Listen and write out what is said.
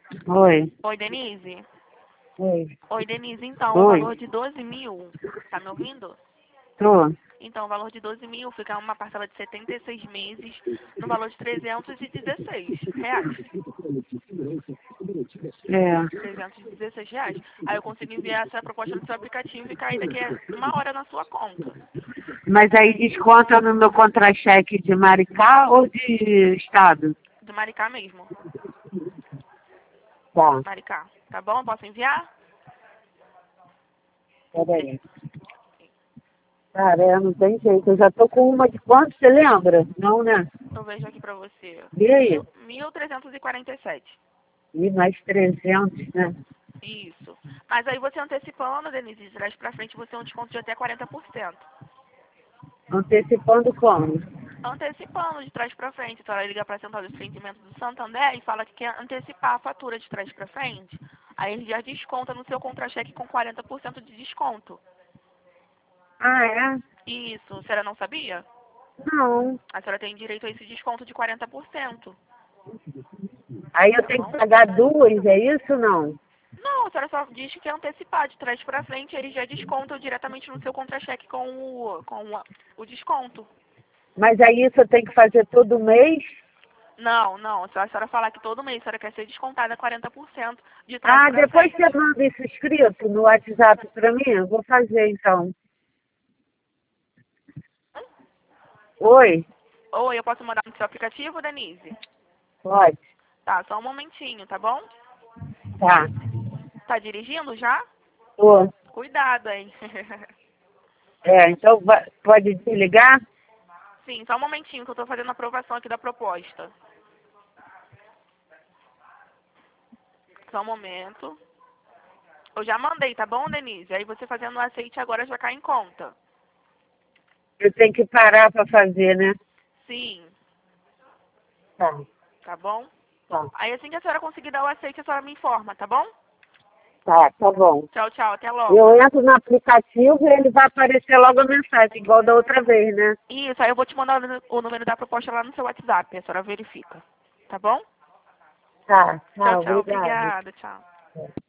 Oi. Oi, Denise. Oi. Oi, Denise. Então, o Oi. valor de 12 mil, tá me ouvindo? Tô. Então, o valor de 12 mil fica uma parcela de 76 meses no valor de R$ 316. É. R$ 316. Aí eu consigo enviar essa proposta no seu aplicativo e cair daqui a 1 hora na sua conta. Mas aí desconta no meu contra-cheque de Maricá ou de Estado? Do Maricá mesmo. Tá. Maricá. Tá bom? Posso enviar? Peraí. Cara, não tem jeito. Eu já tô com uma de quanto, você lembra? Não, né? Eu vejo aqui pra você. E aí? 1.347. E mais 300, né? Isso. Mas aí você antecipando, Denise, de trás pra frente, você tem um desconto de até 40%. Antecipando como? Antecipando de trás pra frente. Então ela liga pra central de atendimento do Santander e fala que quer antecipar a fatura de trás pra frente. Aí ele já desconta no seu contra-cheque com 40% de desconto. Ah, é? Isso. A senhora não sabia? Não. A senhora tem direito a esse desconto de 40%. Aí eu Tá tenho que bom? pagar duas, é isso ou não? Não, a senhora só diz que quer antecipar de trás pra frente, ele já desconta diretamente no seu contra-cheque com o desconto. Mas aí isso eu tenho que fazer todo mês? Não, não. Se a senhora falar que todo mês a senhora quer ser descontada 40% de trás Ah, pra depois frente. você manda isso escrito no WhatsApp pra mim? Eu vou fazer então. Oi? Ou eu posso mandar no seu aplicativo, Denise? Pode. Tá, só um momentinho, tá bom? Tá. Tá dirigindo já? Tô. Cuidado, hein? É, então pode desligar? Sim, só um momentinho que eu tô fazendo a aprovação aqui da proposta. Só um momento. Eu já mandei, tá bom, Denise? Aí você fazendo o aceite agora já cai em conta. Eu tenho que parar pra fazer, né? Sim, Tá. tá bom? Tá. Aí assim que a senhora conseguir dar o aceite, a senhora me informa, tá bom? Tá bom. Tchau, tchau, até logo. Eu entro no aplicativo e ele vai aparecer logo a mensagem, igual da outra vez, né? Isso, aí eu vou te mandar o número da proposta lá no seu WhatsApp, a senhora verifica. Tá bom? Tá, Tchau, tchau, tchau. obrigada. Obrigada, tchau.